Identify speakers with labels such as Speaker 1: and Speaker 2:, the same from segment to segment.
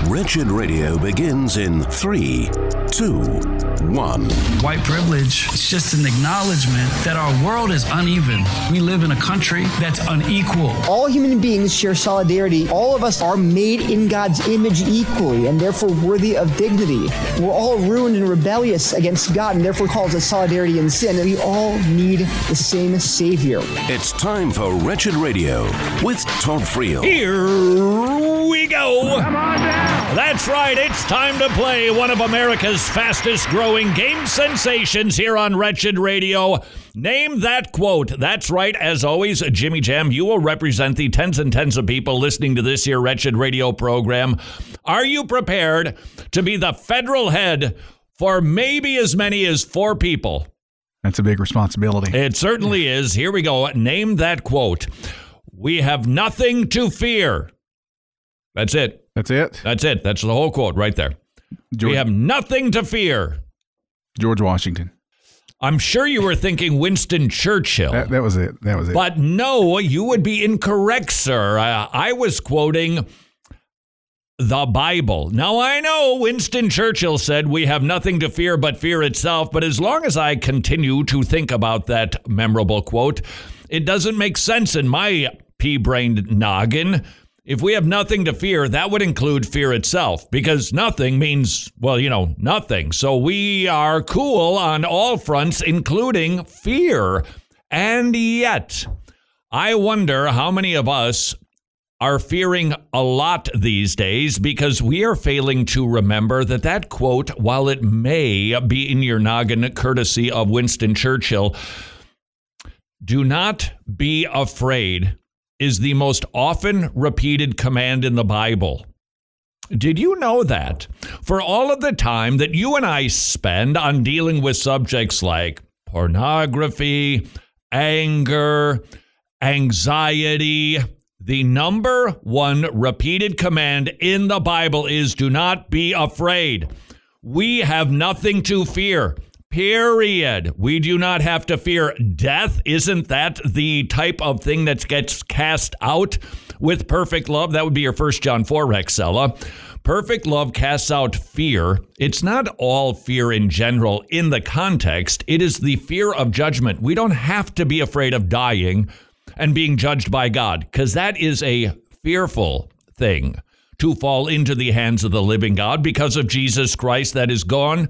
Speaker 1: Wretched Radio begins in 3, 2, 1.
Speaker 2: White privilege is just an acknowledgement that our world is uneven. We live in a country that's unequal.
Speaker 3: All human beings share solidarity. All of us are made in God's image equally and therefore worthy of dignity. We're all ruined and rebellious against God and therefore calls to solidarity in sin. And we all need the same Savior.
Speaker 1: It's time for Wretched Radio with Todd Friel.
Speaker 4: Here we go. Come on down. That's right. It's time to play one of America's fastest growing game sensations here on Wretched Radio. Name that quote. That's right. As always, Jimmy Jam, you will represent the tens and tens of people listening to this here Wretched Radio program. Are you prepared to be the federal head for maybe as many as 4 people?
Speaker 5: That's a big responsibility.
Speaker 4: It certainly is. Here we go. Name that quote. We have nothing to fear. That's it.
Speaker 5: That's it?
Speaker 4: That's it. That's the whole quote right there. We have nothing to fear.
Speaker 5: George Washington.
Speaker 4: I'm sure you were thinking Winston Churchill.
Speaker 5: That was it. That was it.
Speaker 4: But no, you would be incorrect, sir. I was quoting the Bible. Now, I know Winston Churchill said we have nothing to fear but fear itself, but as long as I continue to think about that memorable quote, it doesn't make sense in my pea-brained noggin. If we have nothing to fear, that would include fear itself, because nothing means, well, nothing. So we are cool on all fronts, including fear. And yet, I wonder how many of us are fearing a lot these days, because we are failing to remember that quote, while it may be in your noggin courtesy of Winston Churchill, do not be afraid, is the most often repeated command in the Bible. Did you know that? For all of the time that you and I spend on dealing with subjects like pornography, anger, anxiety, the number one repeated command in the Bible is do not be afraid. We have nothing to fear. Period. We do not have to fear death. Isn't that the type of thing that gets cast out with perfect love? That would be your 1 John 4, Rexella. Perfect love casts out fear. It's not all fear in general in the context. It is the fear of judgment. We don't have to be afraid of dying and being judged by God, because that is a fearful thing, to fall into the hands of the living God because of Jesus Christ that is gone.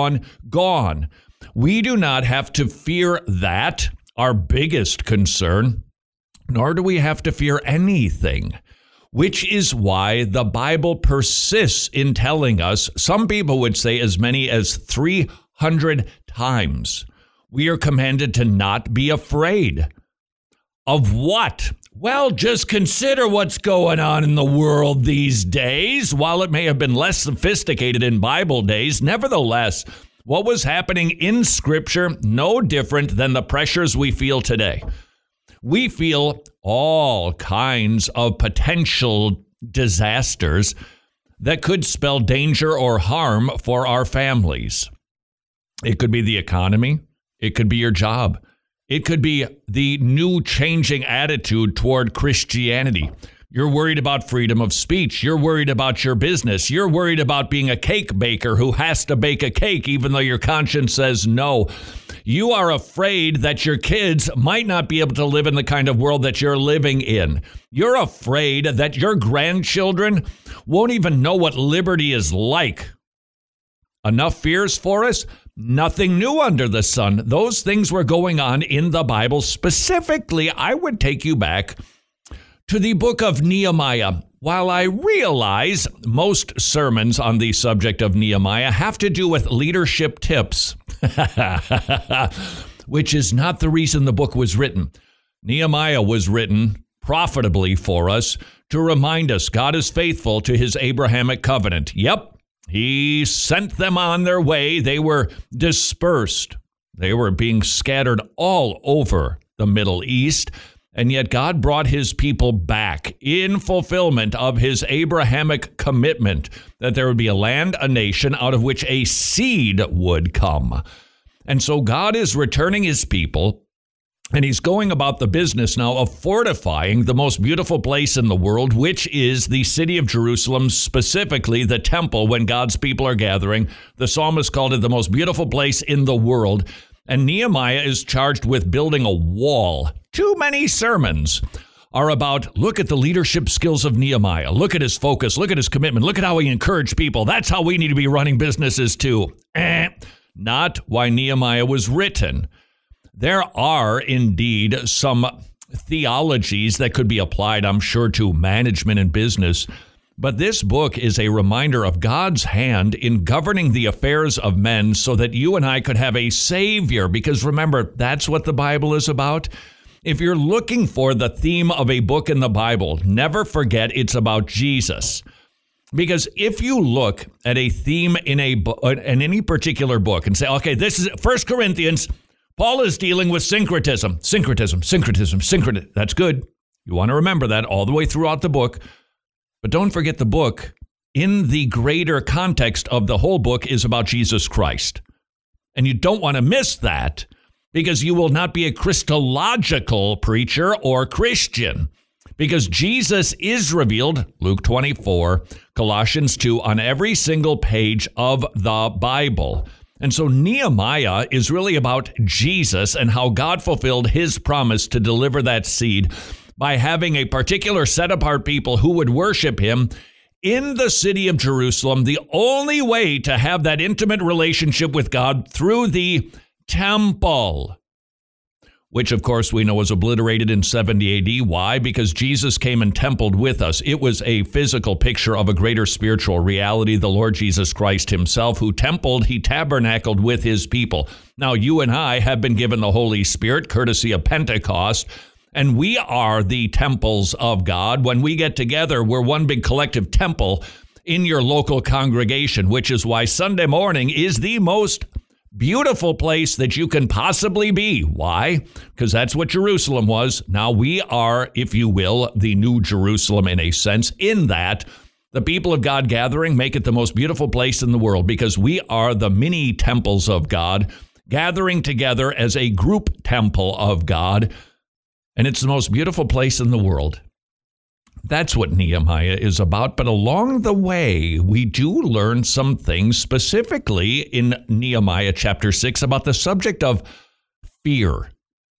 Speaker 4: We do not have to fear that, our biggest concern, nor do we have to fear anything, which is why the Bible persists in telling us, some people would say as many as 300 times, we are commanded to not be afraid. Of what? Well, just consider what's going on in the world these days. While it may have been less sophisticated in Bible days, nevertheless, what was happening in Scripture, no different than the pressures we feel today. We feel all kinds of potential disasters that could spell danger or harm for our families. It could be the economy. It could be your job. It could be the new changing attitude toward Christianity. You're worried about freedom of speech. You're worried about your business. You're worried about being a cake baker who has to bake a cake even though your conscience says no. You are afraid that your kids might not be able to live in the kind of world that you're living in. You're afraid that your grandchildren won't even know what liberty is like. Enough fears for us? Nothing new under the sun. Those things were going on in the Bible. Specifically, I would take you back to the book of Nehemiah. While I realize most sermons on the subject of Nehemiah have to do with leadership tips, which is not the reason the book was written. Nehemiah was written profitably for us to remind us God is faithful to his Abrahamic covenant. Yep. He sent them on their way. They were dispersed. They were being scattered all over the Middle East. And yet God brought his people back in fulfillment of his Abrahamic commitment that there would be a land, a nation out of which a seed would come. And so God is returning his people And he's going about the business now of fortifying the most beautiful place in the world, which is the city of Jerusalem, specifically the temple when God's people are gathering. The psalmist called it the most beautiful place in the world. And Nehemiah is charged with building a wall. Too many sermons are about, look at the leadership skills of Nehemiah. Look at his focus. Look at his commitment. Look at how he encouraged people. That's how we need to be running businesses too. Not why Nehemiah was written. There are indeed some theologies that could be applied, I'm sure, to management and business. But this book is a reminder of God's hand in governing the affairs of men so that you and I could have a Savior. Because remember, that's what the Bible is about. If you're looking for the theme of a book in the Bible, never forget it's about Jesus. Because if you look at a theme in any particular book and say, okay, this is 1 Corinthians, Paul is dealing with syncretism. Syncretism. That's good. You want to remember that all the way throughout the book. But don't forget the book, in the greater context of the whole book, is about Jesus Christ. And you don't want to miss that, because you will not be a Christological preacher or Christian. Because Jesus is revealed, Luke 24, Colossians 2, on every single page of the Bible. And so Nehemiah is really about Jesus and how God fulfilled his promise to deliver that seed by having a particular set-apart people who would worship him in the city of Jerusalem. The only way to have that intimate relationship with God through the temple, which, of course, we know was obliterated in 70 AD. Why? Because Jesus came and templed with us. It was a physical picture of a greater spiritual reality, the Lord Jesus Christ himself, who he tabernacled with his people. Now, you and I have been given the Holy Spirit, courtesy of Pentecost, and we are the temples of God. When we get together, we're one big collective temple in your local congregation, which is why Sunday morning is the most beautiful place that you can possibly be. Why? Because that's what Jerusalem was. Now we are, if you will, the new Jerusalem in a sense, in that the people of God gathering make it the most beautiful place in the world, because we are the mini temples of God gathering together as a group temple of God. And it's the most beautiful place in the world. That's what Nehemiah is about. But along the way, we do learn some things, specifically in Nehemiah chapter 6, about the subject of fear.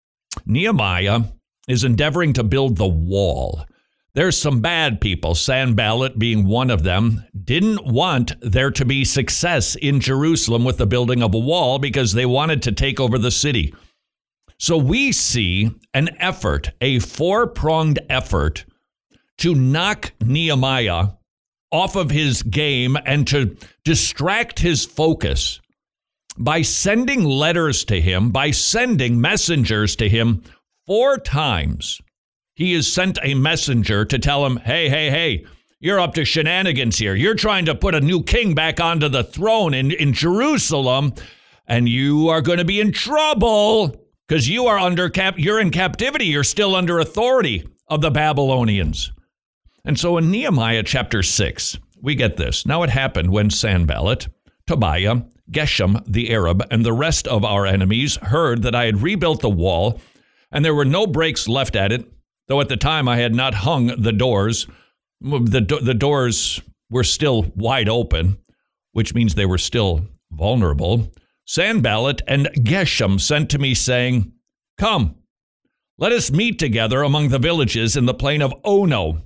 Speaker 4: Nehemiah is endeavoring to build the wall. There's some bad people, Sanballat being one of them, didn't want there to be success in Jerusalem with the building of a wall because they wanted to take over the city. So we see an effort, a four-pronged effort, to knock Nehemiah off of his game and to distract his focus by sending letters to him, by sending messengers to him 4 times. He has sent a messenger to tell him, hey, you're up to shenanigans here. You're trying to put a new king back onto the throne in Jerusalem, and you are going to be in trouble because you are you're in captivity. You're still under authority of the Babylonians. And so in Nehemiah chapter 6, we get this. Now it happened when Sanballat, Tobiah, Geshem the Arab, and the rest of our enemies heard that I had rebuilt the wall, and there were no breaks left at it, though at the time I had not hung the doors. The doors were still wide open, which means they were still vulnerable. Sanballat and Geshem sent to me, saying, "Come, let us meet together among the villages in the plain of Ono."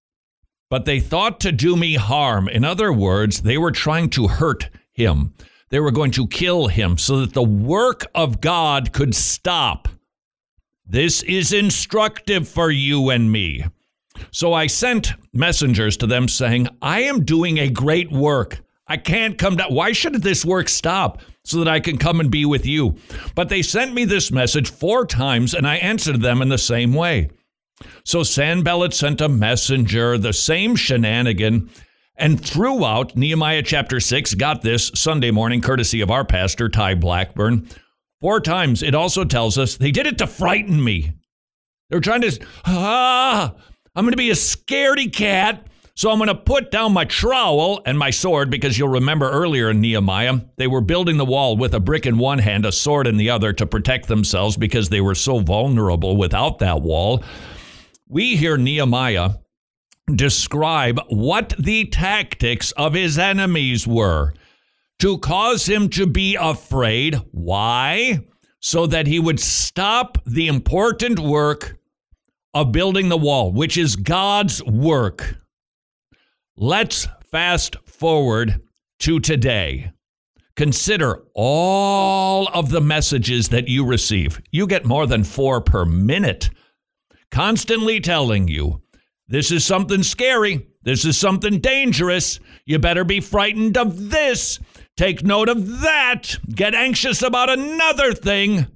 Speaker 4: But they thought to do me harm. In other words, they were trying to hurt him. They were going to kill him so that the work of God could stop. This is instructive for you and me. So I sent messengers to them saying, I am doing a great work. I can't come down. Why should this work stop so that I can come and be with you? But they sent me this message 4 times, and I answered them in the same way. So Sanballat sent a messenger, the same shenanigan, and throughout Nehemiah chapter 6, got this Sunday morning, courtesy of our pastor, Ty Blackburn, 4 times. It also tells us they did it to frighten me. They're trying to, I'm going to be a scaredy cat So I'm going to put down my trowel and my sword, because you'll remember earlier in Nehemiah, they were building the wall with a brick in one hand, a sword in the other to protect themselves because they were so vulnerable without that wall. We hear Nehemiah describe what the tactics of his enemies were to cause him to be afraid. Why? So that he would stop the important work of building the wall, which is God's work. Let's fast forward to today. Consider all of the messages that you receive. You get more than 4 per minute, constantly telling you, this is something scary. This is something dangerous. You better be frightened of this. Take note of that. Get anxious about another thing.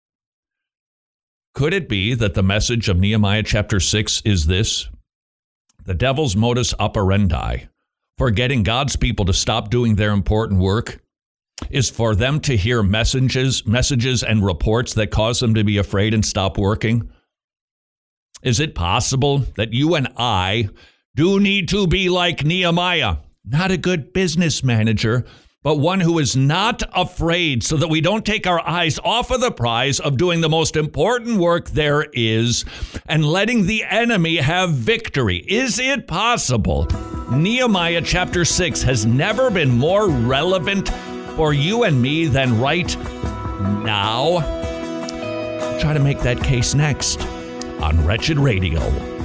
Speaker 4: Could it be that the message of Nehemiah chapter 6 is this? The devil's modus operandi for getting God's people to stop doing their important work is for them to hear messages and reports that cause them to be afraid and stop working. Is it possible that you and I do need to be like Nehemiah, not a good business manager, but one who is not afraid, so that we don't take our eyes off of the prize of doing the most important work there is and letting the enemy have victory? Is it possible? Nehemiah chapter 6 has never been more relevant for you and me than right now. I'll try to make that case next on Wretched Radio.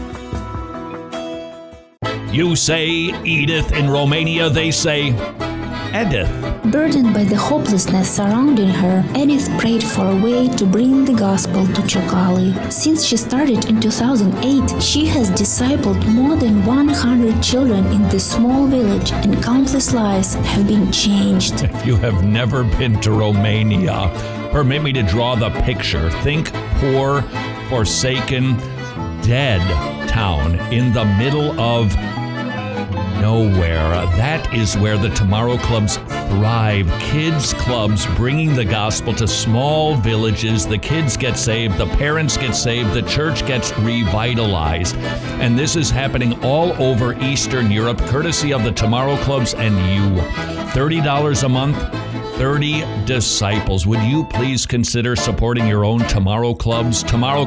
Speaker 4: You say Edith, in Romania they say Edith.
Speaker 6: Burdened by the hopelessness surrounding her, Edith prayed for a way to bring the gospel to Ciogali. Since she started in 2008, she has discipled more than 100 children in this small village, and countless lives have been changed.
Speaker 4: If you have never been to Romania, permit me to draw the picture. Think poor, forsaken, dead town in the middle of nowhere. That is where the Tomorrow Clubs thrive. Kids clubs bringing the gospel to small villages. The kids get saved, the parents get saved, the church gets revitalized. And this is happening all over Eastern Europe, courtesy of the Tomorrow Clubs and you. $30 a month, 30 disciples. Would you please consider supporting your own Tomorrow Clubs?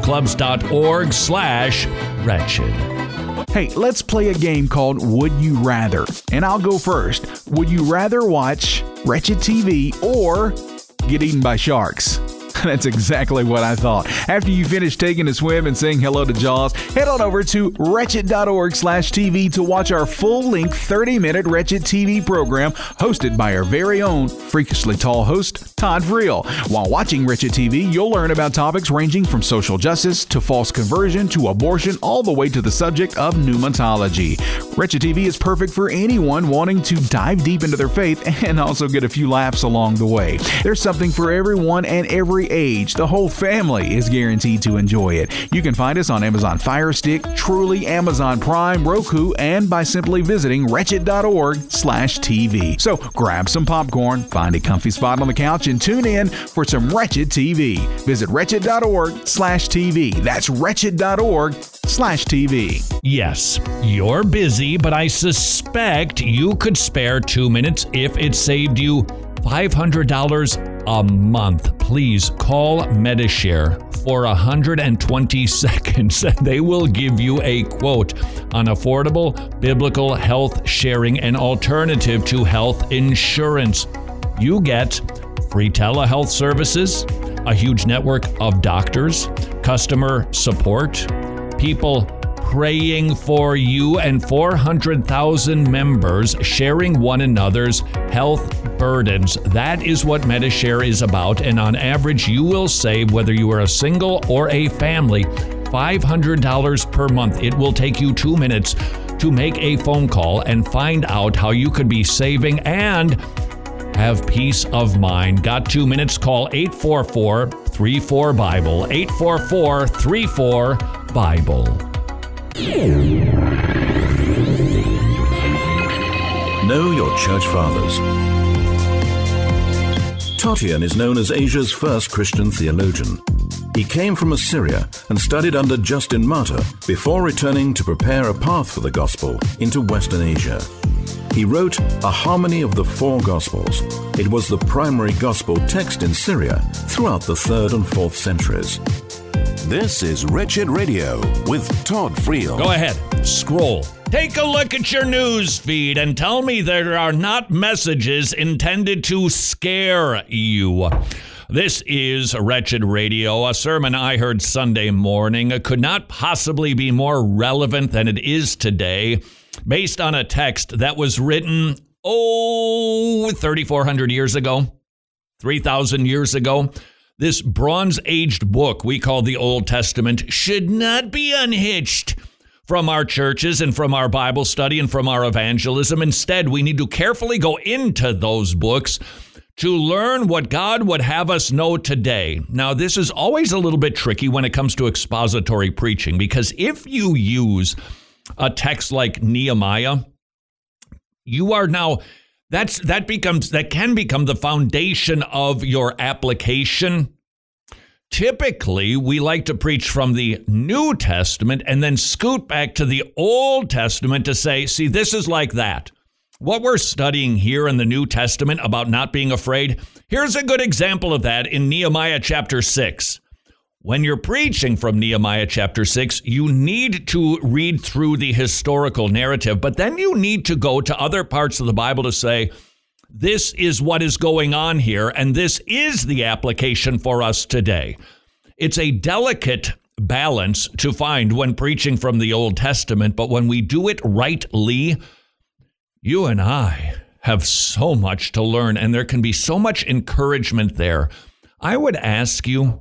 Speaker 4: tomorrowclubs.org/wretched.
Speaker 5: Hey, let's play a game called Would You Rather? And I'll go first. Would you rather watch Wretched TV or get eaten by sharks? That's exactly what I thought. After you finish taking a swim and saying hello to Jaws, head on over to wretched.org/TV to watch our full-length 30-minute Wretched TV program hosted by our very own freakishly tall host, Todd Friel. While watching Wretched TV, you'll learn about topics ranging from social justice to false conversion to abortion, all the way to the subject of pneumatology. Wretched TV is perfect for anyone wanting to dive deep into their faith and also get a few laughs along the way. There's something for everyone and every age. The whole family is guaranteed to enjoy it. You can find us on Amazon Fire Stick, Truly, Amazon Prime, Roku, and by simply visiting wretched.org/TV. So grab some popcorn, find a comfy spot on the couch, and tune in for some Wretched TV. Visit wretched.org/TV. That's wretched.org/TV.
Speaker 4: Yes, you're busy, but I suspect you could spare 2 minutes if it saved you $500 a month. Please call Medishare for 120 seconds. They will give you a quote on affordable biblical health sharing, an alternative to health insurance. You get free telehealth services, a huge network of doctors, customer support, people praying for you, and 400,000 members sharing one another's health burdens. That is what Medishare is about, and on average, you will save, whether you are a single or a family, $500 per month. It will take you 2 minutes to make a phone call and find out how you could be saving and have peace of mind. Got 2 minutes? Call 844-34-BIBLE, 844-34-BIBLE.
Speaker 1: Know your church fathers. Tatian is known as Asia's first Christian theologian.
Speaker 7: He came from Assyria and studied under Justin Martyr before returning to prepare a path for the gospel into Western Asia. He wrote A Harmony of the Four Gospels. It was the primary gospel text in Syria throughout the 3rd and 4th centuries.
Speaker 1: This is Wretched Radio with Todd Friel.
Speaker 4: Go ahead, scroll. Take a look at your news feed and tell me there are not messages intended to scare you. This is Wretched Radio, a sermon I heard Sunday morning. It could not possibly be more relevant than it is today, based on a text that was written, 3,400 years ago, 3,000 years ago. This bronze-aged book we call the Old Testament should not be unhitched from our churches and from our Bible study and from our evangelism. Instead, we need to carefully go into those books to learn what God would have us know today. Now, this is always a little bit tricky when it comes to expository preaching, because if you use a text like Nehemiah, you are now... That can become the foundation of your application. Typically, we like to preach from the New Testament and then scoot back to the Old Testament to say, see, this is like that. What we're studying here in the New Testament about not being afraid, here's a good example of that in Nehemiah chapter 6. When you're preaching from Nehemiah chapter 6, you need to read through the historical narrative, but then you need to go to other parts of the Bible to say, this is what is going on here, and this is the application for us today. It's a delicate balance to find when preaching from the Old Testament, but when we do it rightly, you and I have so much to learn, and there can be so much encouragement there. I would ask you,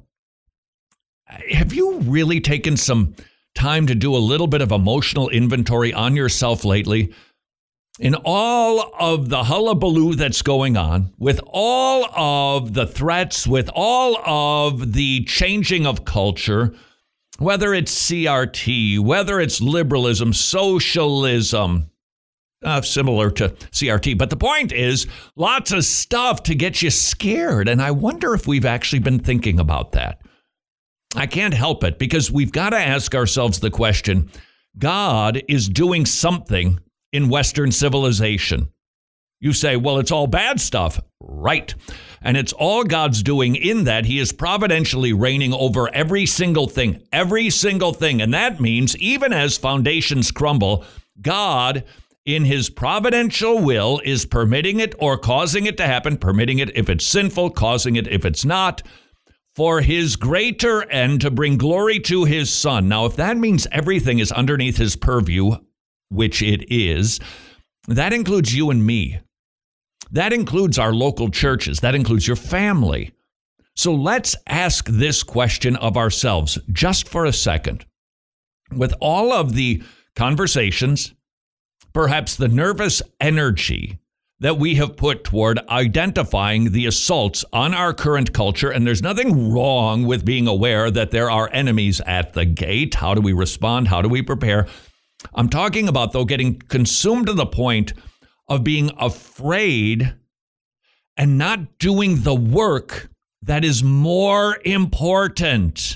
Speaker 4: have you really taken some time to do a little bit of emotional inventory on yourself lately? In all of the hullabaloo that's going on, with all of the threats, with all of the changing of culture, whether it's CRT, whether it's liberalism, socialism, similar to CRT. But the point is, lots of stuff to get you scared. And I wonder if we've actually been thinking about that. I can't help it, because we've got to ask ourselves the question, God is doing something in Western civilization. You say, well, it's all bad stuff. Right. And it's all God's doing in that he is providentially reigning over every single thing. And that means even as foundations crumble, God, in his providential will, is permitting it or causing it to happen, permitting it if it's sinful, causing it if it's not, for his greater end, to bring glory to his Son. Now, if that means everything is underneath his purview, which it is, that includes you and me. That includes our local churches. That includes your family. So let's ask this question of ourselves just for a second. With all of the conversations, perhaps the nervous energy that we have put toward identifying the assaults on our current culture, and there's nothing wrong with being aware that there are enemies at the gate. How do we respond? How do we prepare? I'm talking about, though, getting consumed to the point of being afraid and not doing the work that is more important.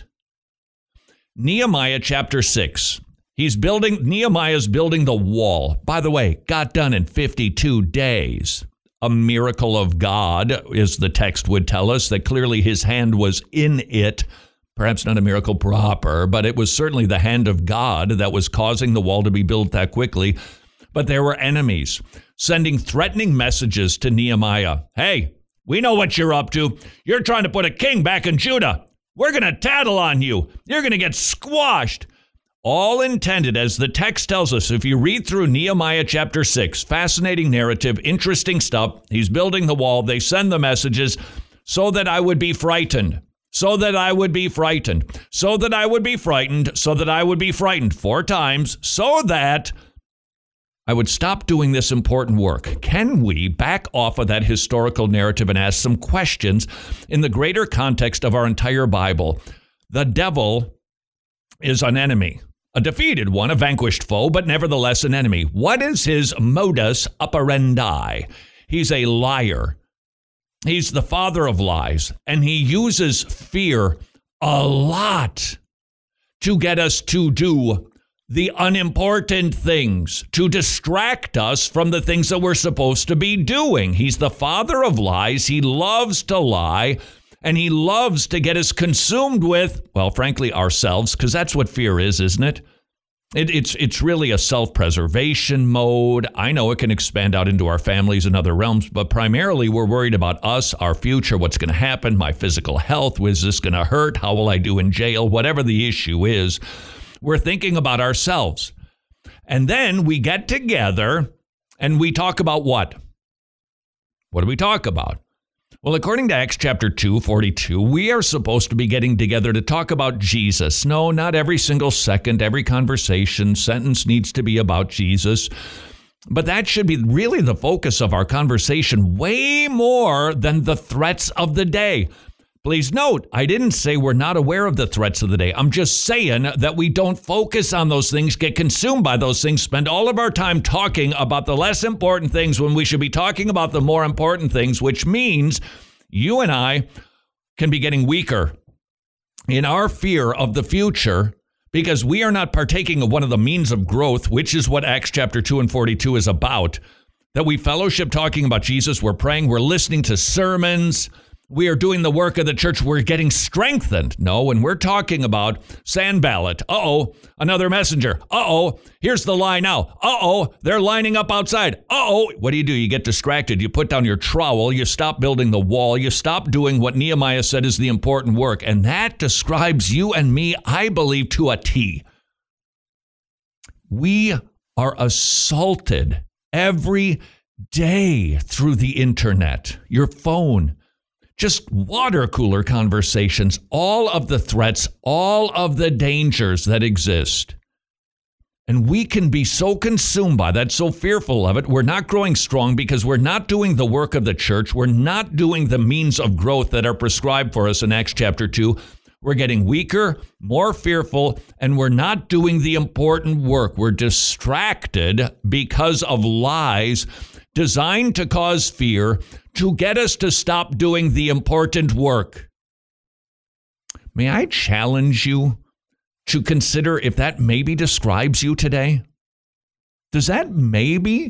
Speaker 4: Nehemiah chapter 6. Nehemiah's building the wall. By the way, got done in 52 days. A miracle of God, as the text would tell us, that clearly his hand was in it. Perhaps not a miracle proper, but it was certainly the hand of God that was causing the wall to be built that quickly. But there were enemies sending threatening messages to Nehemiah. Hey, we know what you're up to. You're trying to put a king back in Judah. We're going to tattle on you. You're going to get squashed. All intended, as the text tells us, if you read through Nehemiah chapter 6, fascinating narrative, interesting stuff. He's building the wall. They send the messages so that I would be frightened, so that I would be frightened, so that I would be frightened, so that I would be frightened 4 times, so that I would stop doing this important work. Can we back off of that historical narrative and ask some questions in the greater context of our entire Bible? The devil is an enemy. A defeated one, a vanquished foe, but nevertheless an enemy. What is his modus operandi? He's a liar. He's the father of lies, and he uses fear a lot to get us to do the unimportant things, to distract us from the things that we're supposed to be doing. He's the father of lies. He loves to lie, and he loves to get us consumed with, well, frankly, ourselves, because that's what fear is, isn't it? It's really a self-preservation mode. I know it can expand out into our families and other realms, but primarily we're worried about us, our future, what's going to happen, my physical health. Is this going to hurt? How will I do in jail? Whatever the issue is, we're thinking about ourselves. And then we get together and we talk about what? What do we talk about? Well, according to Acts chapter 2:42, we are supposed to be getting together to talk about Jesus. No, not every single second, every conversation, sentence needs to be about Jesus. But that should be really the focus of our conversation, way more than the threats of the day. Please note, I didn't say we're not aware of the threats of the day. I'm just saying that we don't focus on those things, get consumed by those things, spend all of our time talking about the less important things when we should be talking about the more important things, which means you and I can be getting weaker in our fear of the future because we are not partaking of one of the means of growth, which is what Acts chapter 2 and 42 is about. That we fellowship talking about Jesus, we're praying, we're listening to sermons, we are doing the work of the church. We're getting strengthened. No, when we're talking about Sanballat, another messenger. Here's the lie now. They're lining up outside. What do? You get distracted. You put down your trowel. You stop building the wall. You stop doing what Nehemiah said is the important work. And that describes you and me, I believe, to a T. We are assaulted every day through the internet, your phone, just water cooler conversations, all of the threats, all of the dangers that exist. And we can be so consumed by that, so fearful of it. We're not growing strong because we're not doing the work of the church. We're not doing the means of growth that are prescribed for us in Acts chapter 2. We're getting weaker, more fearful, and we're not doing the important work. We're distracted because of lies designed to cause fear, to get us to stop doing the important work. May I challenge you to consider if that maybe describes you today? Does that maybe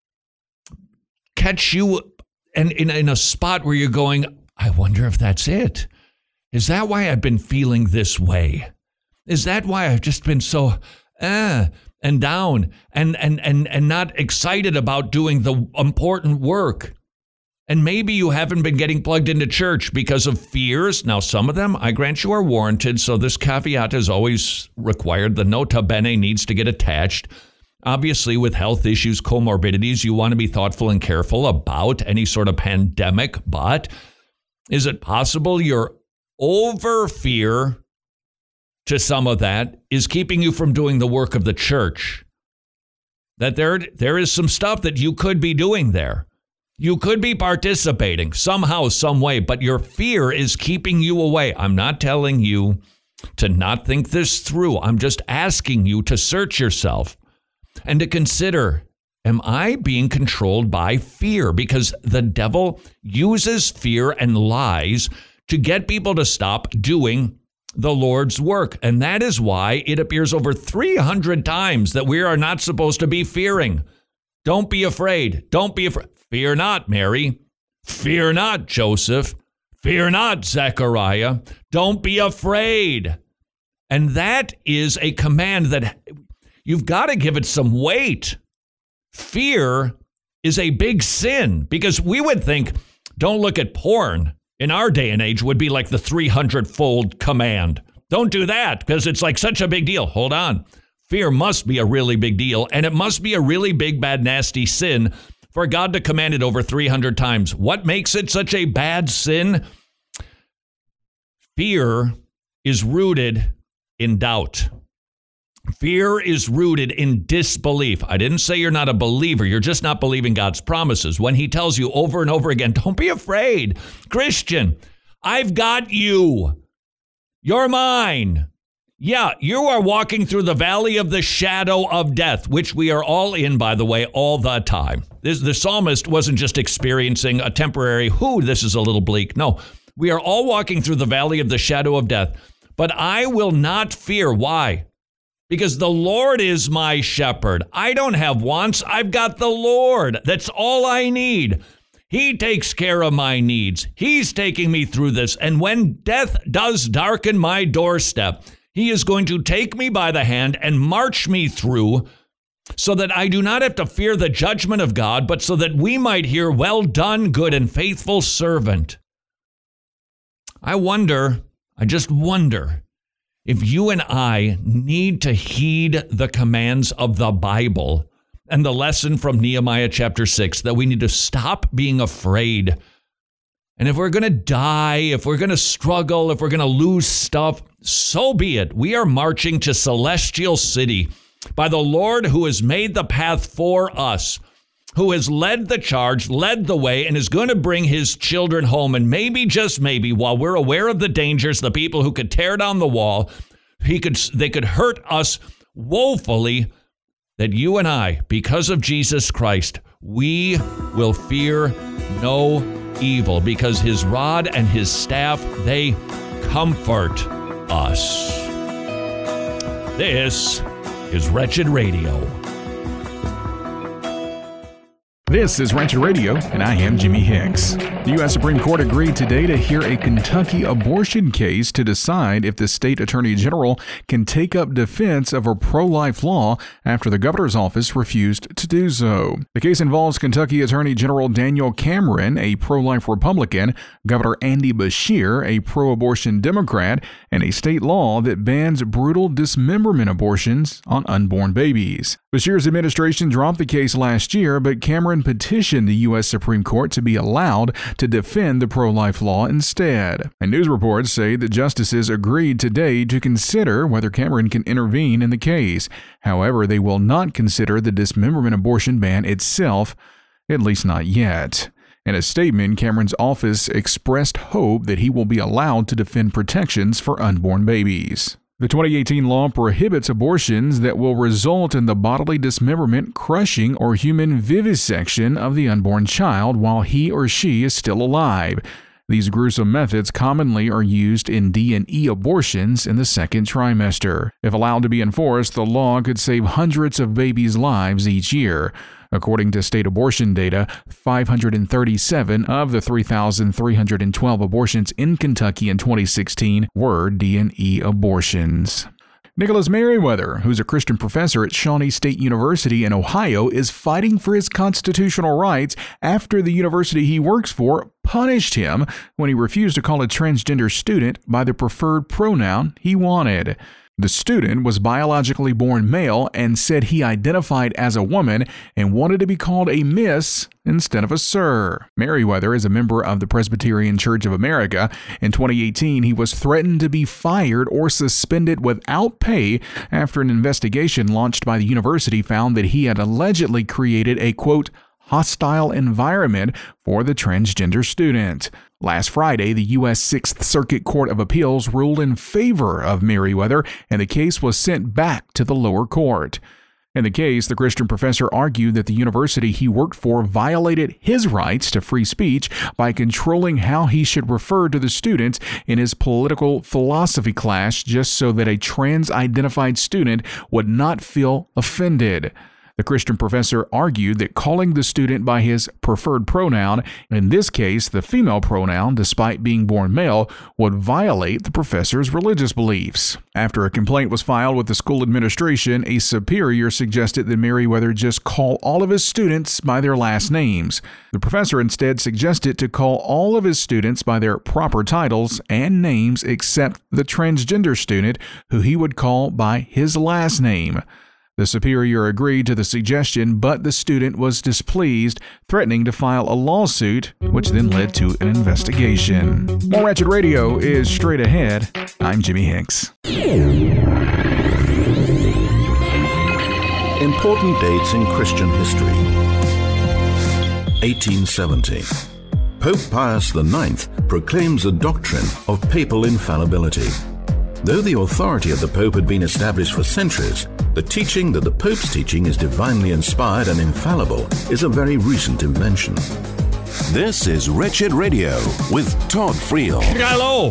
Speaker 4: catch you in a spot where you're going, I wonder if that's it? Is that why I've been feeling this way? Is that why I've just been so and down and not excited about doing the important work? And maybe you haven't been getting plugged into church because of fears. Now, some of them, I grant you, are warranted. So this caveat is always required. The nota bene needs to get attached. Obviously, with health issues, comorbidities, you want to be thoughtful and careful about any sort of pandemic. But is it possible your over fear to some of that is keeping you from doing the work of the church? That there is some stuff that you could be doing there. You could be participating somehow, some way, but your fear is keeping you away. I'm not telling you to not think this through. I'm just asking you to search yourself and to consider, am I being controlled by fear? Because the devil uses fear and lies to get people to stop doing the Lord's work. And that is why it appears over 300 times that we are not supposed to be fearing. Don't be afraid. Don't be afraid. Fear not, Mary. Fear not, Joseph. Fear not, Zechariah. Don't be afraid. And that is a command that you've got to give it some weight. Fear is a big sin because we would think, don't look at porn in our day and age would be like the 300-fold command. Don't do that because it's like such a big deal. Hold on. Fear must be a really big deal, and it must be a really big, bad, nasty sin for God to command it over 300 times. What makes it such a bad sin? Fear is rooted in doubt. Fear is rooted in disbelief. I didn't say you're not a believer. You're just not believing God's promises. When he tells you over and over again, don't be afraid. Christian, I've got you. You're mine. Yeah, you are walking through the valley of the shadow of death, which we are all in, by the way, all the time. The psalmist wasn't just experiencing a temporary, this is a little bleak. No, We are all walking through the valley of the shadow of death, but I will not fear. Why? Because the Lord is my shepherd. I don't have wants. I've got the Lord. That's all I need. He takes care of my needs. He's taking me through this. And when death does darken my doorstep, he is going to take me by the hand and march me through so that I do not have to fear the judgment of God, but so that we might hear, well done, good and faithful servant. I just wonder if you and I need to heed the commands of the Bible and the lesson from Nehemiah chapter 6, that we need to stop being afraid. And if we're going to die, if we're going to struggle, if we're going to lose stuff, so be it. We are marching to Celestial City by the Lord who has made the path for us, who has led the charge, led the way, and is going to bring his children home. And maybe, just maybe, while we're aware of the dangers, the people who could tear down the wall, they could hurt us woefully, that you and I, because of Jesus Christ, we will fear no evil, because his rod and his staff, they comfort us. This is Wretched Radio.
Speaker 5: This is Wretched Radio, and I am Jimmy Hicks. The U.S. Supreme Court agreed today to hear a Kentucky abortion case to decide if the state attorney general can take up defense of a pro-life law after the governor's office refused to do so. The case involves Kentucky Attorney General Daniel Cameron, a pro-life Republican, Governor Andy Beshear, a pro-abortion Democrat, and a state law that bans brutal dismemberment abortions on unborn babies. Beshear's administration dropped the case last year, but Cameron petitioned the U.S. Supreme Court to be allowed to defend the pro-life law instead. And news reports say that justices agreed today to consider whether Cameron can intervene in the case. However, they will not consider the dismemberment abortion ban itself, at least not yet. In a statement, Cameron's office expressed hope that he will be allowed to defend protections for unborn babies. The 2018 law prohibits abortions that will result in the bodily dismemberment, crushing, or human vivisection of the unborn child while he or she is still alive. These gruesome methods commonly are used in D&E abortions in the second trimester. If allowed to be enforced, the law could save hundreds of babies' lives each year. According to state abortion data, 537 of the 3,312 abortions in Kentucky in 2016 were D&E abortions. Nicholas Merriweather, who's a Christian professor at Shawnee State University in Ohio, is fighting for his constitutional rights after the university he works for punished him when he refused to call a transgender student by the preferred pronoun he wanted. The student was biologically born male and said he identified as a woman and wanted to be called a miss instead of a sir. Merriweather is a member of the Presbyterian Church of America. In 2018, he was threatened to be fired or suspended without pay after an investigation launched by the university found that he had allegedly created a, quote, hostile environment for the transgender student. Last Friday, the U.S. Sixth Circuit Court of Appeals ruled in favor of Merriweather, and the case was sent back to the lower court. In the case, the Christian professor argued that the university he worked for violated his rights to free speech by controlling how he should refer to the students in his political philosophy class just so that a trans-identified student would not feel offended. The Christian professor argued that calling the student by his preferred pronoun, in this case the female pronoun despite being born male, would violate the professor's religious beliefs. After a complaint was filed with the school administration, a superior suggested that Merriweather just call all of his students by their last names. The professor instead suggested to call all of his students by their proper titles and names except the transgender student, who he would call by his last name. The superior agreed to the suggestion, but the student was displeased, threatening to file a lawsuit, which then led to an investigation. More Wretched Radio is straight ahead. I'm Jimmy Hicks.
Speaker 7: Important dates in Christian history. 1870. Pope Pius IX proclaims a doctrine of papal infallibility. Though the authority of the Pope had been established for centuries, the teaching that the Pope's teaching is divinely inspired and infallible is a very recent invention.
Speaker 1: This is Wretched Radio with Todd Friel.
Speaker 4: Hello.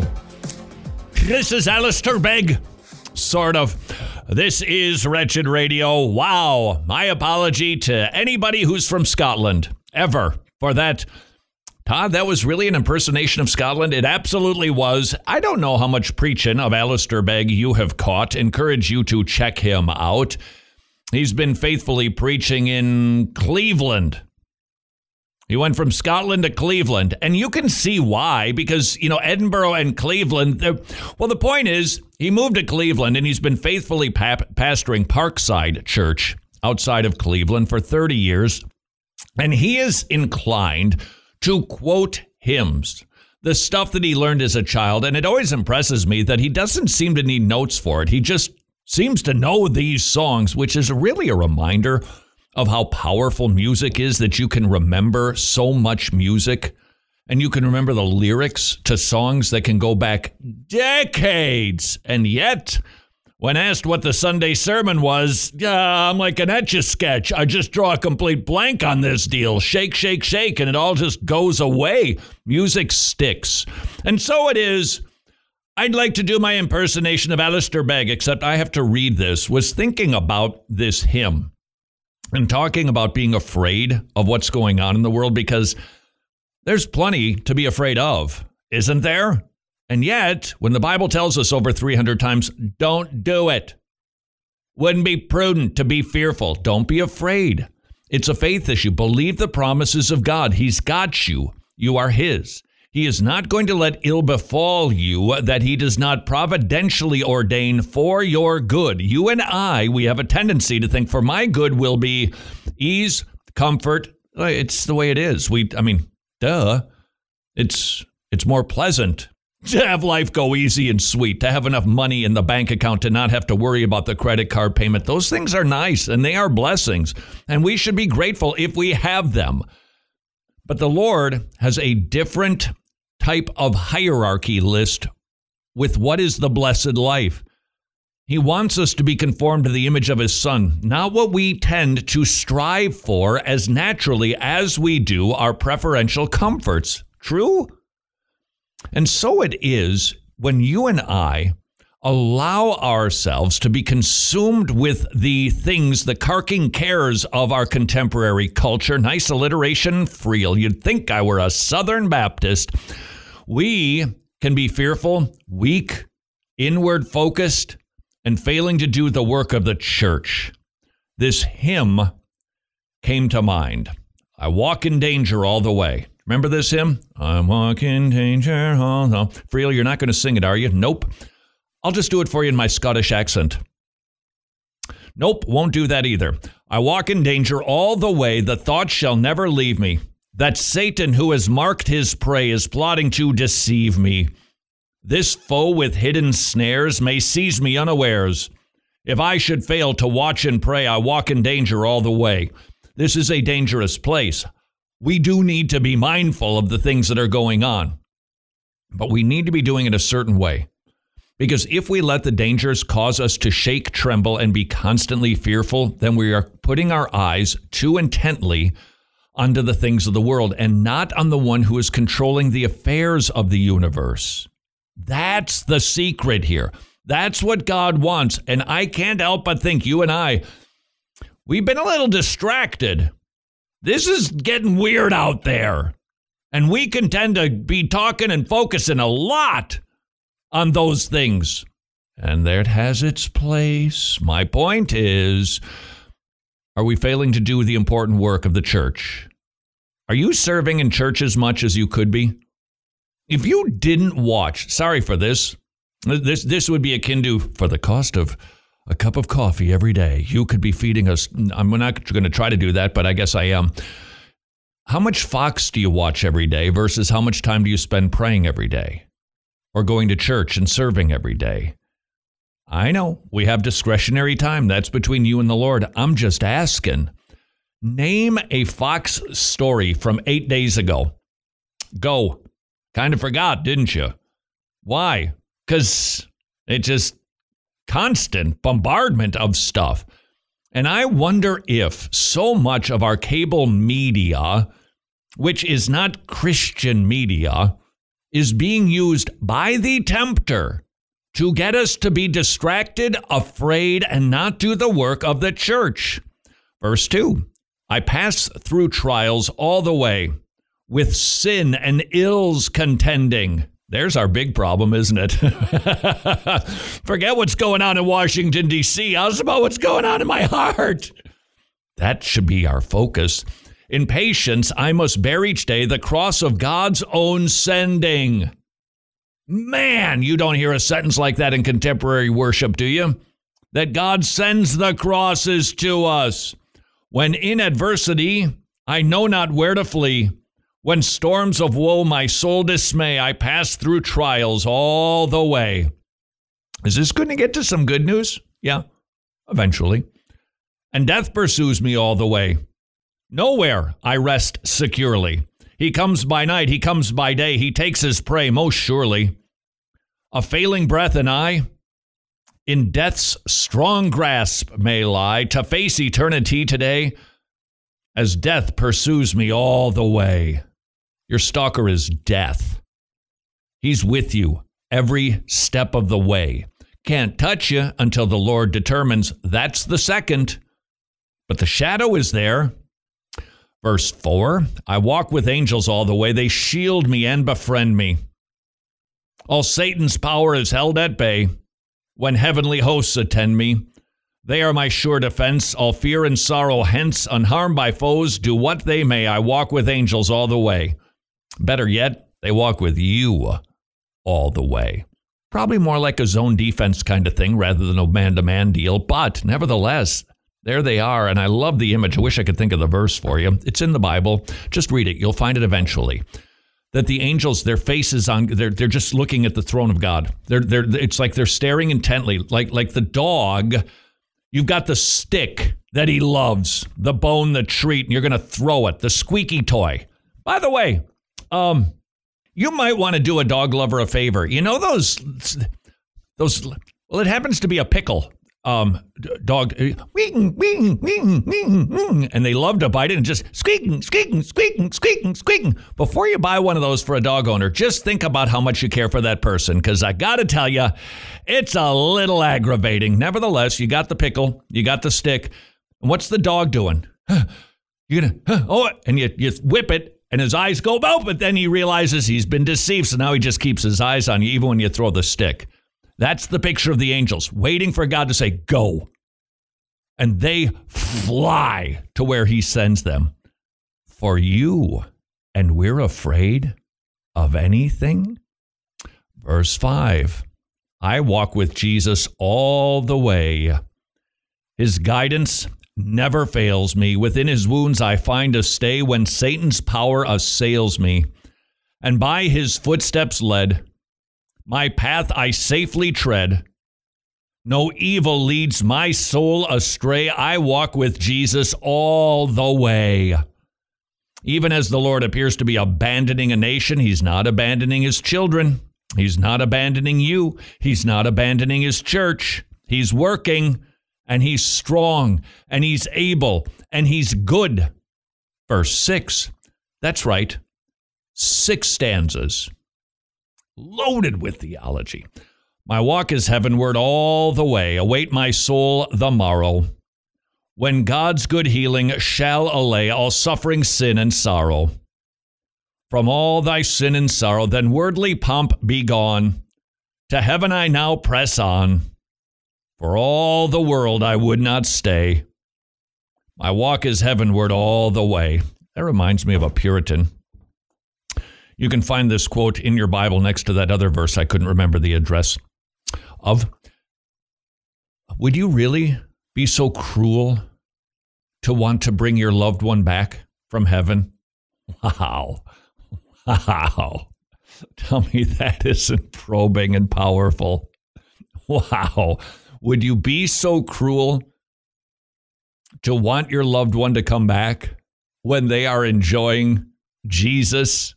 Speaker 4: This is Alistair Begg. Sort of. This is Wretched Radio. Wow. My apology to anybody who's from Scotland. Ever. For that. Todd, that was really an impersonation of Scotland. It absolutely was. I don't know how much preaching of Alistair Begg you have caught. Encourage you to check him out. He's been faithfully preaching in Cleveland. He went from Scotland to Cleveland, and you can see why, because, Edinburgh and Cleveland, well, the point is, he moved to Cleveland, and he's been faithfully pastoring Parkside Church outside of Cleveland for 30 years, and he is inclined to quote hymns, the stuff that he learned as a child, and it always impresses me that he doesn't seem to need notes for it. He just seems to know these songs, which is really a reminder of how powerful music is, that you can remember so much music and you can remember the lyrics to songs that can go back decades. And yet, when asked what the Sunday sermon was, I'm like an Etch-a-Sketch. I just draw a complete blank on this deal. Shake, shake, shake, and it all just goes away. Music sticks. And so it is. I'd like to do my impersonation of Alistair Begg, except I have to read this. Was thinking about this hymn and talking about being afraid of what's going on in the world, because there's plenty to be afraid of, isn't there? And yet, when the Bible tells us over 300 times, don't do it. Wouldn't be prudent to be fearful. Don't be afraid. It's a faith issue. Believe the promises of God. He's got you. You are his. He is not going to let ill befall you that he does not providentially ordain for your good. You and I, we have a tendency to think for my good will be ease, comfort. It's the way it is. Duh. It's more pleasant to have life go easy and sweet, to have enough money in the bank account to not have to worry about the credit card payment. Those things are nice and they are blessings, and we should be grateful if we have them. But the Lord has a different type of hierarchy list with what is the blessed life. He wants us to be conformed to the image of his Son, not what we tend to strive for as naturally as we do our preferential comforts. True? And so it is when you and I allow ourselves to be consumed with the things, the carking cares of our contemporary culture. Nice alliteration, Friel. You'd think I were a Southern Baptist. We can be fearful, weak, inward focused, and failing to do the work of the church. This hymn came to mind. I walk in danger all the way. Remember this hymn? I walk in danger all the way. Friel, you're not going to sing it, are you? Nope. I'll just do it for you in my Scottish accent. Nope, won't do that either. I walk in danger all the way. The thought shall never leave me that Satan, who has marked his prey, is plotting to deceive me. This foe with hidden snares may seize me unawares. If I should fail to watch and pray, I walk in danger all the way. This is a dangerous place. We do need to be mindful of the things that are going on, but we need to be doing it a certain way. Because if we let the dangers cause us to shake, tremble, and be constantly fearful, then we are putting our eyes too intently onto the things of the world and not on the one who is controlling the affairs of the universe. That's the secret here. That's what God wants. And I can't help but think you and I, we've been a little distracted. This is getting weird out there. And we can tend to be talking and focusing a lot on those things. And there it has its place. My point is, are we failing to do the important work of the church? Are you serving in church as much as you could be? If you didn't watch, sorry for this would be akin to, for the cost of a cup of coffee every day, you could be feeding us. I'm not going to try to do that, but I guess I am. How much Fox do you watch every day versus how much time do you spend praying every day or going to church and serving every day? I know we have discretionary time. That's between you and the Lord. I'm just asking. Name a Fox story from 8 days ago. Go. Kind of forgot, didn't you? Why? Because it just constant bombardment of stuff. And I wonder if so much of our cable media which is not Christian media, is being used by the tempter to get us to be distracted, afraid, and not do the work of the church. Verse 2, I pass through trials all the way, with sin and ills contending. There's our big problem, isn't it? Forget what's going on in Washington, D.C. How's about what's going on in my heart? That should be our focus. In patience, I must bear each day the cross of God's own sending. Man, you don't hear a sentence like that in contemporary worship, do you? That God sends the crosses to us. When in adversity, I know not where to flee. When storms of woe my soul dismay, I pass through trials all the way. Is this going to get to some good news? Yeah, eventually. And death pursues me all the way. Nowhere I rest securely. He comes by night, he comes by day, he takes his prey most surely. A failing breath and I, in death's strong grasp may lie, to face eternity today, as death pursues me all the way. Your stalker is death. He's with you every step of the way. Can't touch you until the Lord determines that's the second. But the shadow is there. Verse 4, I walk with angels all the way. They shield me and befriend me. All Satan's power is held at bay. When heavenly hosts attend me, they are my sure defense. All fear and sorrow hence, unharmed by foes, do what they may. I walk with angels all the way. Better yet, they walk with you all the way. Probably more like a zone defense kind of thing rather than a man-to-man deal. But nevertheless, there they are. And I love the image. I wish I could think of the verse for you. It's in the Bible. Just read it. You'll find it eventually. That the angels, their faces on, they're just looking at the throne of God. It's like they're staring intently, like the dog. You've got the stick that he loves, the bone, the treat, and you're going to throw it, the squeaky toy. By the way, you might want to do a dog lover a favor. You know those, well, it happens to be a pickle. Dog, and they love to bite it and just squeaking. Before you buy one of those for a dog owner, just think about how much you care for that person, because I got to tell you, it's a little aggravating. Nevertheless, you got the pickle, you got the stick, and what's the dog doing? You're gonna, and you whip it, and his eyes go out, but then he realizes he's been deceived, so now he just keeps his eyes on you, even when you throw the stick. That's the picture of the angels, waiting for God to say, go. And they fly to where he sends them. For you, and we're afraid of anything? Verse 5, I walk with Jesus all the way. His guidance never fails me. Within his wounds I find a stay when Satan's power assails me. And by his footsteps led, my path I safely tread. No evil leads my soul astray. I walk with Jesus all the way. Even as the Lord appears to be abandoning a nation, he's not abandoning his children. He's not abandoning you. He's not abandoning his church. He's working, and he's strong, and he's able, and he's good. Verse 6, that's right, 6 stanzas. Loaded with theology. My walk is heavenward all the way. Await my soul the morrow, when God's good healing shall allay all suffering, sin, and sorrow. From all thy sin and sorrow, then worldly pomp be gone. To heaven I now press on. For all the world I would not stay. My walk is heavenward all the way. That reminds me of a Puritan. You can find this quote in your Bible next to that other verse I couldn't remember the address of. Would you really be so cruel to want to bring your loved one back from heaven? Wow. Tell me that isn't probing and powerful. Wow. Would you be so cruel to want your loved one to come back when they are enjoying Jesus?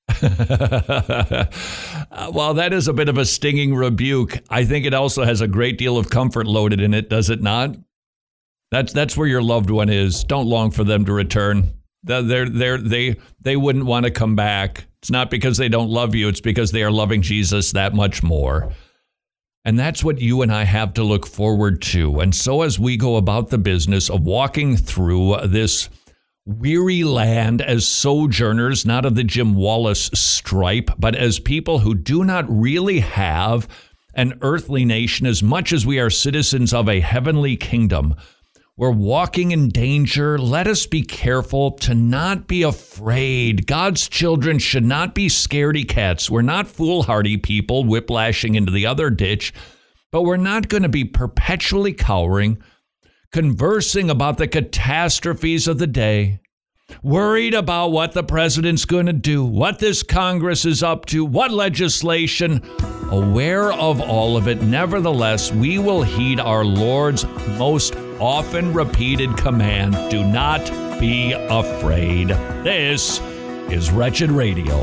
Speaker 4: Well, that is a bit of a stinging rebuke. I think it also has a great deal of comfort loaded in it, does it not? That's where your loved one is. Don't long for them to return. They wouldn't want to come back. It's not because they don't love you. It's because they are loving Jesus that much more. And that's what you and I have to look forward to. And so as we go about the business of walking through this weary land as sojourners, not of the Jim Wallace stripe, but as people who do not really have an earthly nation as much as we are citizens of a heavenly kingdom, we're walking in danger. Let us be careful to not be afraid. God's children should not be scaredy cats. We're not foolhardy people whiplashing into the other ditch, but we're not going to be perpetually cowering, conversing about the catastrophes of the day, worried about what the president's going to do, what this Congress is up to, what legislation. Aware of all of it, nevertheless, we will heed our Lord's most often repeated command: do not be afraid. This is Wretched Radio.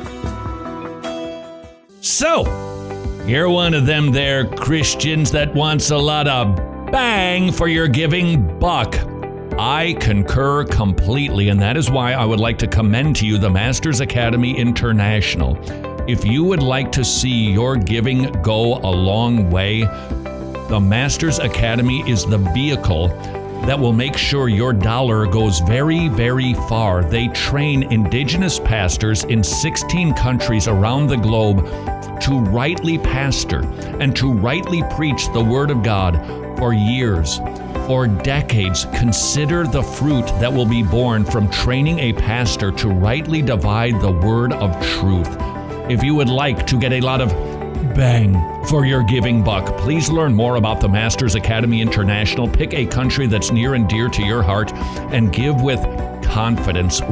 Speaker 4: So, you're one of them there Christians that wants a lot of bang for your giving buck. I concur completely, and that is why I would like to commend to you the Masters Academy International. If you would like to see your giving go a long way, the Masters Academy is the vehicle that will make sure your dollar goes very, very far. They train indigenous pastors in 16 countries around the globe to rightly pastor and to rightly preach the Word of God for years, for decades. Consider the fruit that will be born from training a pastor to rightly divide the word of truth. If you would like to get a lot of bang for your giving buck, please learn more about the Masters Academy International. Pick a country that's near and dear to your heart and give with confidence.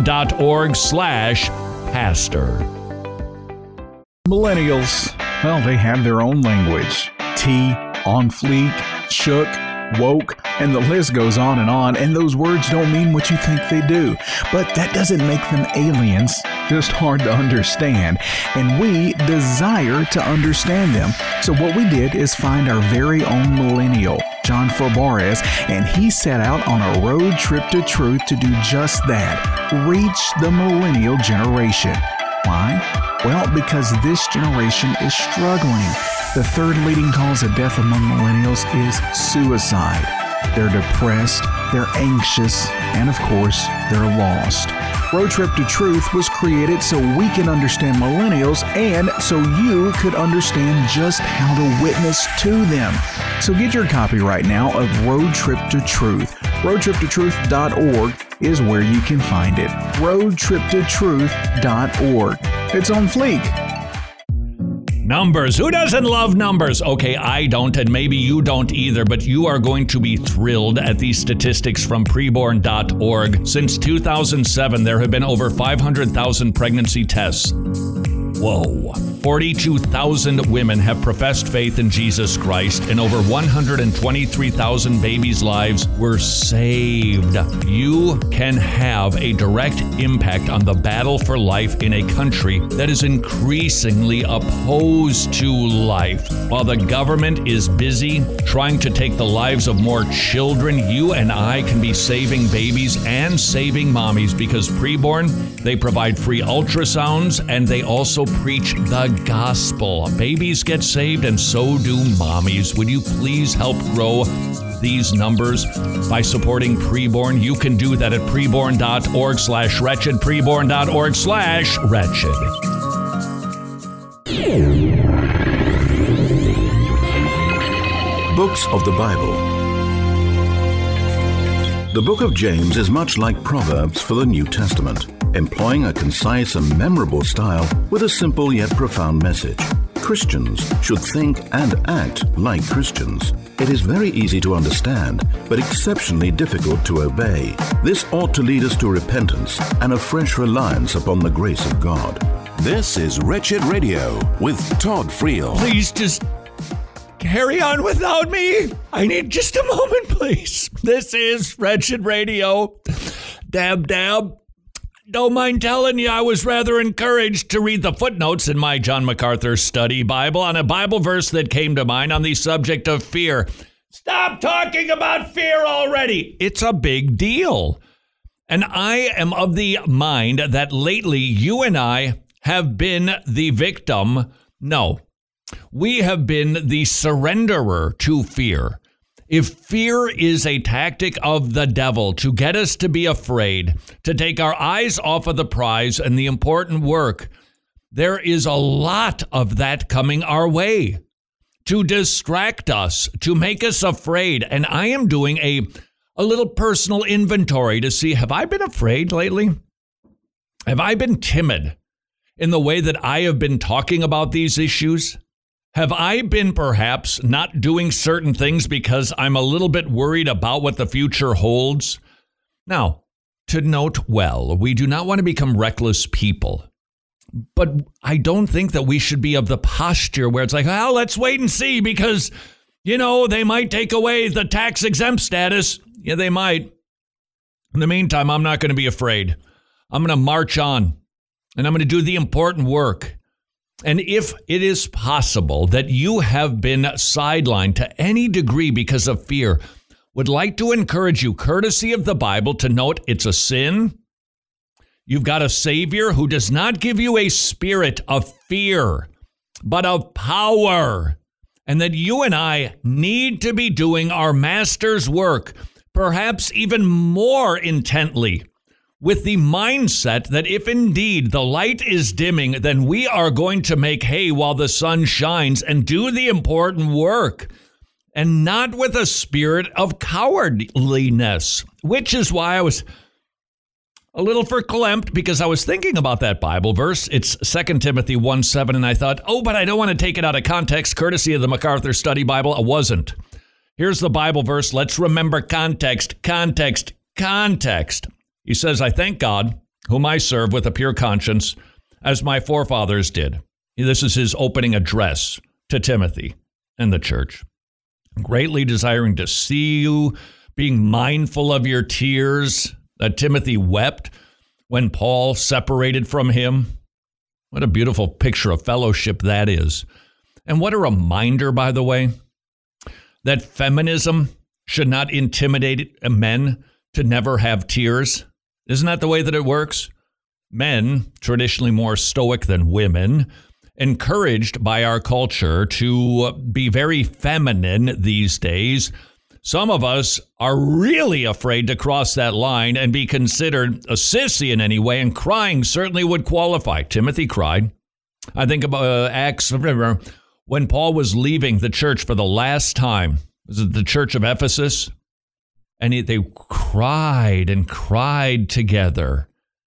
Speaker 4: Wretched.org/pastor.
Speaker 5: Millennials, well, they have their own language. T, on fleek, shook, woke, and the list goes on, and those words don't mean what you think they do. But that doesn't make them aliens, just hard to understand, and we desire to understand them. So what we did is find our very own millennial, John Forbarez, and he set out on a road trip to truth to do just that, reach the millennial generation. Why? Well, because this generation is struggling. The third leading cause of death among millennials is suicide. They're depressed, they're anxious, and of course, they're lost. Road Trip to Truth was created so we can understand millennials and so you could understand just how to witness to them. So get your copy right now of Road Trip to Truth. RoadTripToTruth.org is where you can find it. RoadTripToTruth.org. It's on fleek.
Speaker 4: Numbers. Who doesn't love numbers? Okay, I don't, and maybe you don't either, but you are going to be thrilled at these statistics from preborn.org. Since 2007, there have been over 500,000 pregnancy tests. Whoa. 42,000 women have professed faith in Jesus Christ, and over 123,000 babies' lives were saved. You can have a direct impact on the battle for life in a country that is increasingly opposed to life. While the government is busy trying to take the lives of more children, you and I can be saving babies and saving mommies, because Preborn, they provide free ultrasounds and they also preach the gospel. Babies get saved and so do mommies. Would you please help grow these numbers by supporting Preborn? You can do that at preborn.org/wretched, preborn.org/wretched.
Speaker 7: Books of the Bible. The book of James is much like Proverbs for the New Testament, employing a concise and memorable style with a simple yet profound message. Christians should think and act like Christians. It is very easy to understand, but exceptionally difficult to obey. This ought to lead us to repentance and a fresh reliance upon the grace of God.
Speaker 1: This is Wretched Radio with Todd Friel.
Speaker 4: Please just carry on without me. I need just a moment, please. This is Wretched Radio. Dab. Don't mind telling you, I was rather encouraged to read the footnotes in my John MacArthur Study Bible on a Bible verse that came to mind on the subject of fear. Stop talking about fear already. It's a big deal. And I am of the mind that lately you and I have been the victim. No, we have been the surrenderer to fear. If fear is a tactic of the devil to get us to be afraid, to take our eyes off of the prize and the important work, there is a lot of that coming our way to distract us, to make us afraid. And I am doing a little personal inventory to see, have I been afraid lately? Have I been timid in the way that I have been talking about these issues? Have I been perhaps not doing certain things because I'm a little bit worried about what the future holds? Now, to note well, we do not want to become reckless people. But I don't think that we should be of the posture where it's like, well, let's wait and see because, they might take away the tax exempt status. Yeah, they might. In the meantime, I'm not going to be afraid. I'm going to march on and I'm going to do the important work. And if it is possible that you have been sidelined to any degree because of fear, would like to encourage you, courtesy of the Bible, to note it's a sin. You've got a Savior who does not give you a spirit of fear, but of power. And that you and I need to be doing our Master's work, perhaps even more intently, with the mindset that if indeed the light is dimming, then we are going to make hay while the sun shines and do the important work, and not with a spirit of cowardliness, which is why I was a little verklempt, because I was thinking about that Bible verse. It's 2 Timothy 1:7, and I thought, but I don't want to take it out of context, courtesy of the MacArthur Study Bible. I wasn't. Here's the Bible verse. Let's remember context. He says, I thank God, whom I serve with a pure conscience, as my forefathers did. This is his opening address to Timothy and the church. Greatly desiring to see you, being mindful of your tears, that Timothy wept when Paul separated from him. What a beautiful picture of fellowship that is. And what a reminder, by the way, that feminism should not intimidate men to never have tears. Isn't that the way that it works? Men, traditionally more stoic than women, encouraged by our culture to be very feminine these days. Some of us are really afraid to cross that line and be considered a sissy in any way, and crying certainly would qualify. Timothy cried. I think about Acts, when Paul was leaving the church for the last time. Was it the church of Ephesus? And they cried and cried together.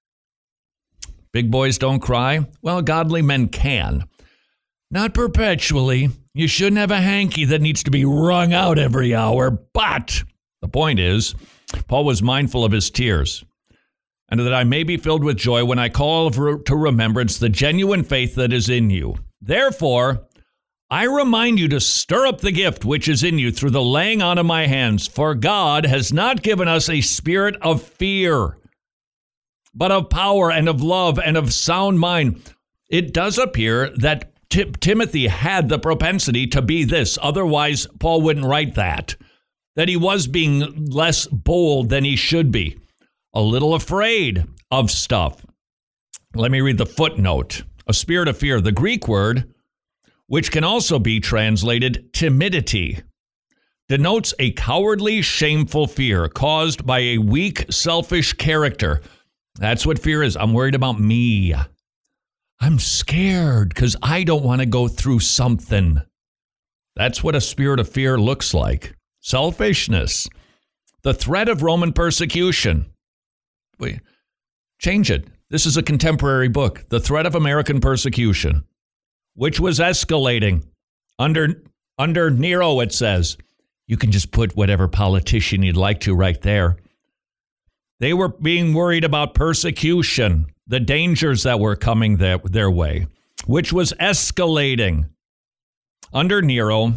Speaker 4: Big boys don't cry? Well, godly men can. Not perpetually. You shouldn't have a hanky that needs to be wrung out every hour. But the point is, Paul was mindful of his tears, and that I may be filled with joy when I call to remembrance the genuine faith that is in you. Therefore, I remind you to stir up the gift which is in you through the laying on of my hands. For God has not given us a spirit of fear, but of power and of love and of sound mind. It does appear that Timothy had the propensity to be this. Otherwise, Paul wouldn't write that he was being less bold than he should be, a little afraid of stuff. Let me read the footnote. A spirit of fear, the Greek word, which can also be translated timidity, denotes a cowardly, shameful fear caused by a weak, selfish character. That's what fear is. I'm worried about me. I'm scared because I don't want to go through something. That's what a spirit of fear looks like. Selfishness. The threat of Roman persecution. Wait, change it. This is a contemporary book. The threat of American persecution, which was escalating under Nero, it says. You can just put whatever politician you'd like to right there. They were being worried about persecution, the dangers that were coming their way, which was escalating. Under Nero,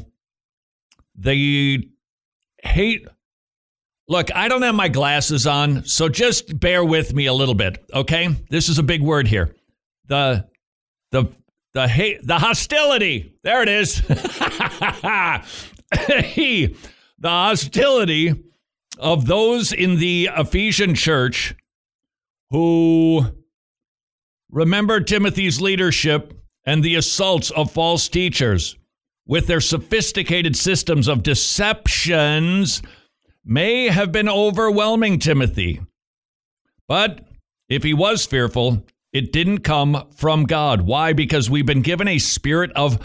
Speaker 4: the hate... Look, I don't have my glasses on, so just bear with me a little bit, okay? This is a big word here. The hate, the hostility. There it is. The hostility of those in the Ephesian church who remember Timothy's leadership and the assaults of false teachers with their sophisticated systems of deceptions may have been overwhelming Timothy. But if he was fearful, it didn't come from God. Why? Because we've been given a spirit of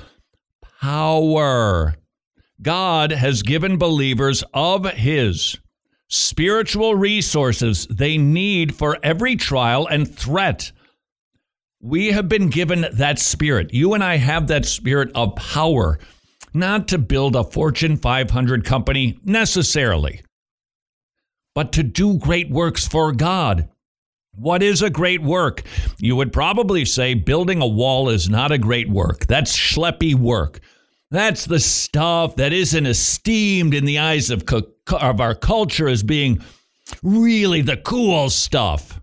Speaker 4: power. God has given believers of his spiritual resources they need for every trial and threat. We have been given that spirit. You and I have that spirit of power, not to build a Fortune 500 company necessarily, but to do great works for God. What is a great work? You would probably say building a wall is not a great work. That's schleppy work. That's the stuff that isn't esteemed in the eyes of our culture as being really the cool stuff.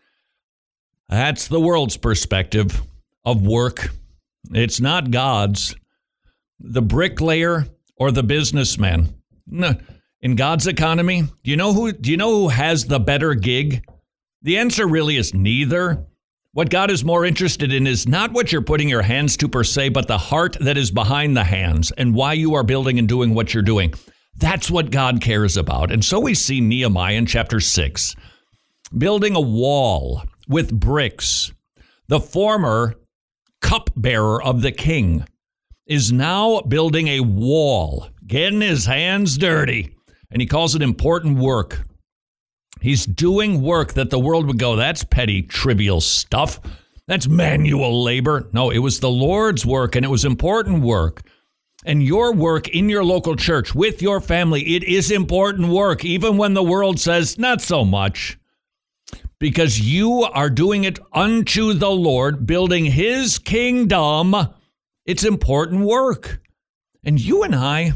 Speaker 4: That's the world's perspective of work. It's not God's. The bricklayer or the businessman. No. In God's economy, do you know who has the better gig? The answer really is neither. What God is more interested in is not what you're putting your hands to per se, but the heart that is behind the hands and why you are building and doing what you're doing. That's what God cares about. And so we see Nehemiah in chapter 6 building a wall with bricks. The former cupbearer of the king is now building a wall, getting his hands dirty, and he calls it important work. He's doing work that the world would go, that's petty, trivial stuff. That's manual labor. No, it was the Lord's work, and it was important work. And your work in your local church with your family, it is important work, even when the world says not so much. Because you are doing it unto the Lord, building his kingdom. It's important work. And you and I,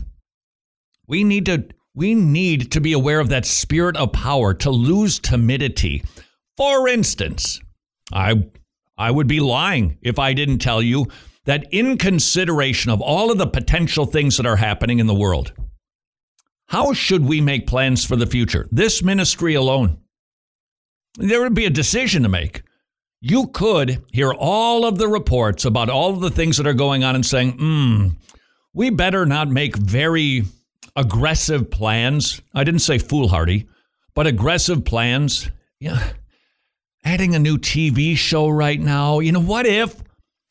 Speaker 4: we need to be aware of that spirit of power, to lose timidity. For instance, I would be lying if I didn't tell you that in consideration of all of the potential things that are happening in the world, how should we make plans for the future? This ministry alone, there would be a decision to make. You could hear all of the reports about all of the things that are going on and saying, we better not make very aggressive plans. I didn't say foolhardy, but aggressive plans. Yeah. Adding a new TV show right now. What if,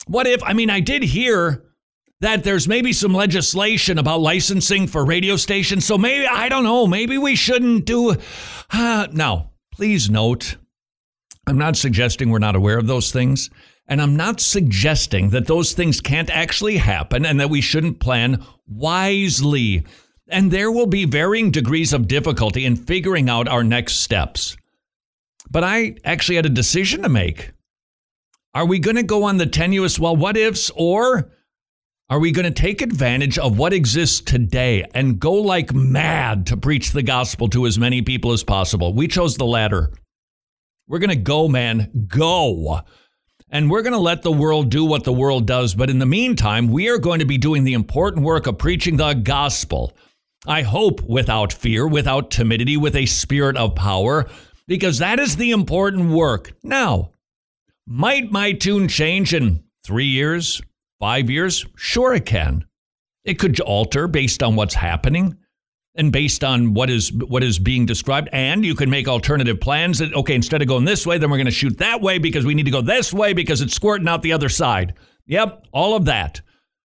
Speaker 4: I did hear that there's maybe some legislation about licensing for radio stations. So maybe, I don't know, maybe we shouldn't do. Now, please note, I'm not suggesting we're not aware of those things. And I'm not suggesting that those things can't actually happen and that we shouldn't plan wisely. And there will be varying degrees of difficulty in figuring out our next steps. But I actually had a decision to make. Are we going to go on the tenuous, what ifs, or are we going to take advantage of what exists today and go like mad to preach the gospel to as many people as possible? We chose the latter. We're going to go, man, go. And we're going to let the world do what the world does. But in the meantime, we are going to be doing the important work of preaching the gospel. I hope without fear, without timidity, with a spirit of power, because that is the important work. Now, might my tune change in 3 years, 5 years? Sure it can. It could alter based on what's happening and based on what is being described. And you can make alternative plans that, okay, instead of going this way, then we're going to shoot that way because we need to go this way because it's squirting out the other side. Yep, all of that.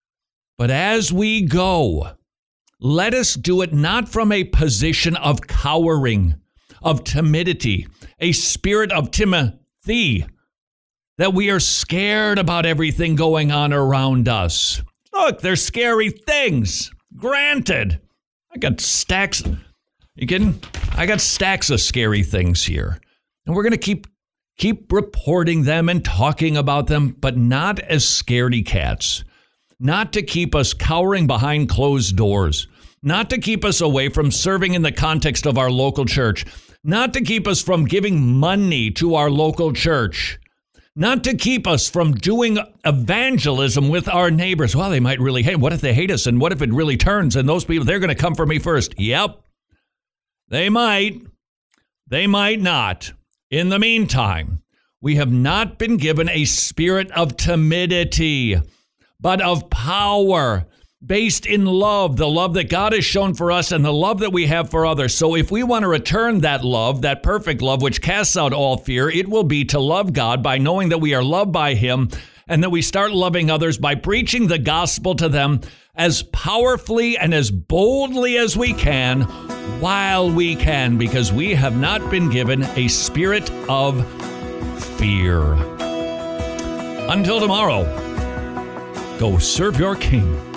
Speaker 4: But as we go, let us do it not from a position of cowering, of timidity, a spirit of Timothy, that we are scared about everything going on around us. Look, they're scary things. Granted, I got stacks. You kidding? I got stacks of scary things here. And we're going to keep reporting them and talking about them, but not as scaredy cats. Not to keep us cowering behind closed doors. Not to keep us away from serving in the context of our local church. Not to keep us from giving money to our local church. Not to keep us from doing evangelism with our neighbors. Well, they might really hate. What if they hate us? And what if it really turns? And those people, they're going to come for me first. Yep. They might. They might not. In the meantime, we have not been given a spirit of timidity, but of power, based in love, the love that God has shown for us and the love that we have for others. So if we want to return that love, that perfect love, which casts out all fear, it will be to love God by knowing that we are loved by Him, and that we start loving others by preaching the gospel to them as powerfully and as boldly as we can, while we can, because we have not been given a spirit of fear. Until tomorrow, go serve your King.